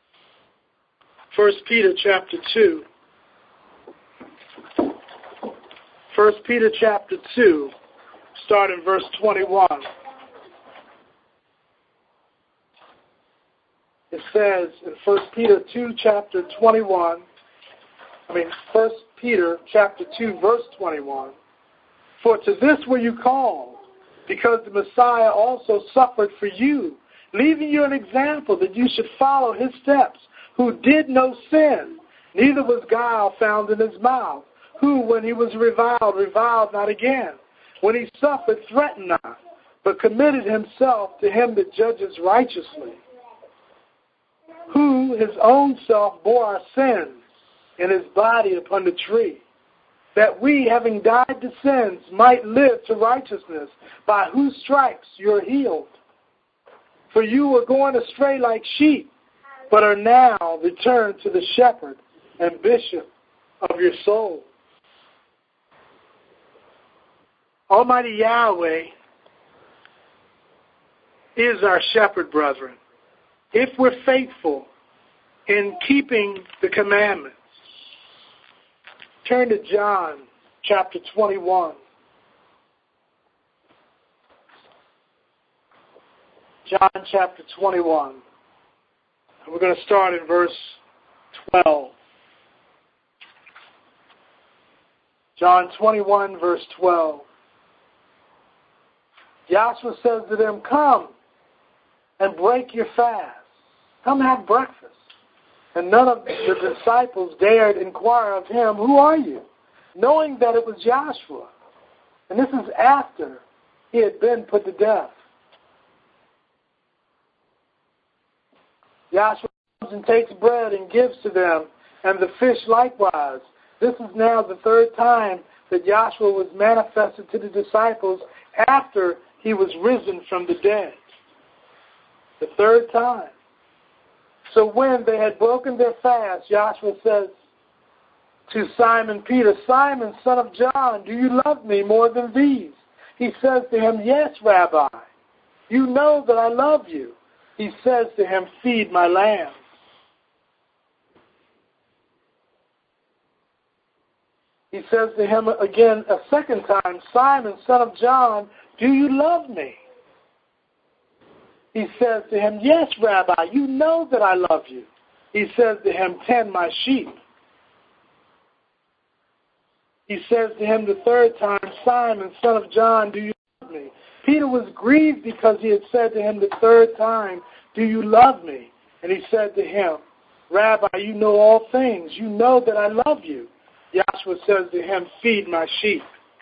A: 1 Peter chapter 2. 1 Peter chapter 2, start in verse 21. It says in 1 Peter 2, chapter 21, 1 Peter chapter 2, verse 21, for to this were you called, because the Messiah also suffered for you, leaving you an example that you should follow his steps, who did no sin, neither was guile found in his mouth, who, when he was reviled not again. When he suffered, threatened not, but committed himself to him that judges righteously, who his own self bore our sins in his body upon the tree, that we, having died to sins, might live to righteousness, by whose stripes you are healed. For you were going astray like sheep, but are now returned to the shepherd and bishop of your soul. Almighty Yahweh is our shepherd, brethren, if we're faithful in keeping the commandments. Turn to John chapter 21. John chapter 21. And we're going to start in verse 12. John 21, verse 12. Yahshua says to them, come and break your fast. Come have breakfast. And none of the disciples dared inquire of him, who are you? Knowing that it was Yahshua. And this is after he had been put to death. Yahshua comes and takes bread and gives to them, and the fish likewise. This is now the third time that Yahshua was manifested to the disciples after he was risen from the dead. The third time. So when they had broken their fast, Yahshua says to Simon Peter, Simon, son of John, do you love me more than these? He says to him, yes, Rabbi. You know that I love you. He says to him, feed my lambs. He says to him again a second time, Simon, son of John, do you love me? He says to him, yes, Rabbi, you know that I love you. He says to him, tend my sheep. He says to him the third time, Simon, son of John, do you love me? Peter was grieved because he had said to him the third time, do you love me? And he said to him, Rabbi, you know all things. You know that I love you. Joshua says to him, feed my sheep.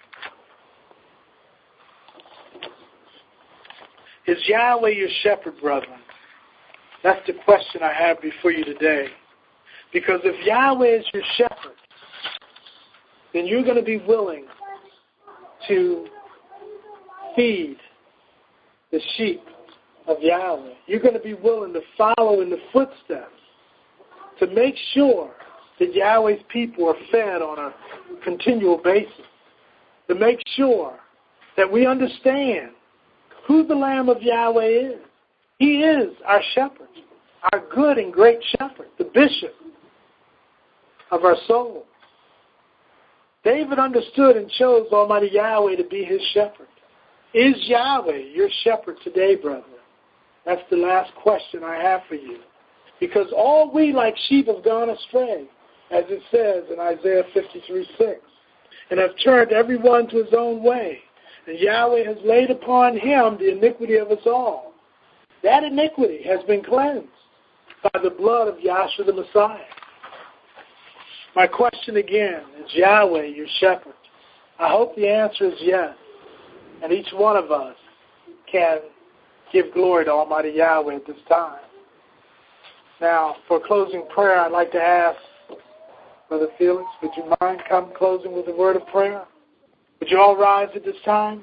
A: Is Yahweh your shepherd, brethren? That's the question I have before you today. Because if Yahweh is your shepherd, then you're going to be willing to feed the sheep of Yahweh. You're going to be willing to follow in the footsteps to make sure that Yahweh's people are fed on a continual basis, to make sure that we understand who the Lamb of Yahweh is. He is our shepherd, our good and great shepherd, the bishop of our soul. David understood and chose Almighty Yahweh to be his shepherd. Is Yahweh your shepherd today, brethren? That's the last question I have for you. Because all we like sheep have gone astray, as it says in Isaiah 53:6, and have turned everyone to his own way. And Yahweh has laid upon him the iniquity of us all. That iniquity has been cleansed by the blood of Yahshua the Messiah. My question again, is Yahweh your shepherd? I hope the answer is yes. And each one of us can give glory to Almighty Yahweh at this time. Now, for closing prayer, I'd like to ask Brother Felix, would you mind come closing with a word of prayer? Would you all rise at this time?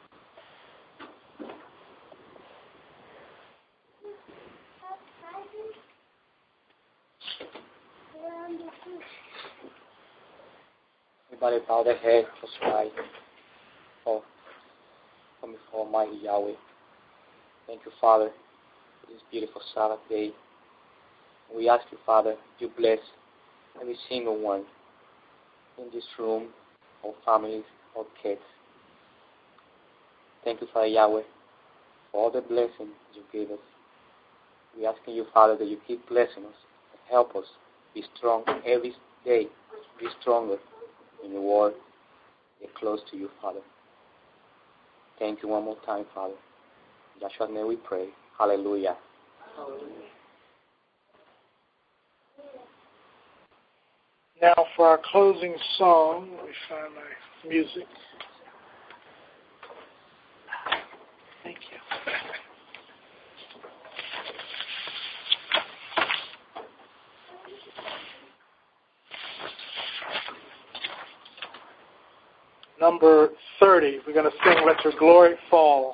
C: Everybody bow their head, close your eyes. Oh, come before Almighty Yahweh. Thank you, Father, for this beautiful Sabbath day. We ask you, Father, you bless every single one in this room, all families, all kids. Thank you, Father Yahweh, for all the blessings you gave us. We asking you, Father, that you keep blessing us and help us be strong every day, be stronger in your word, get close to you, Father. Thank you one more time, Father. In Yahshua's name we pray. Hallelujah.
A: Hallelujah. Now for our closing song, let me find my music. Thank you. Number 30, we're going to sing Let Your Glory Fall.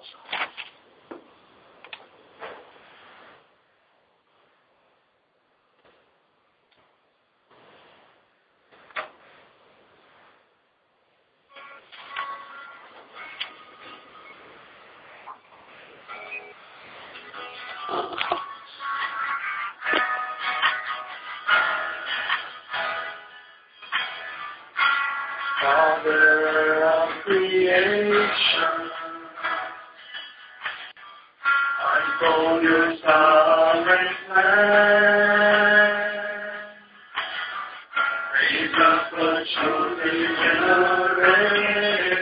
A: Father of creation, unfold your sovereign plan. Raise up a chosen generation.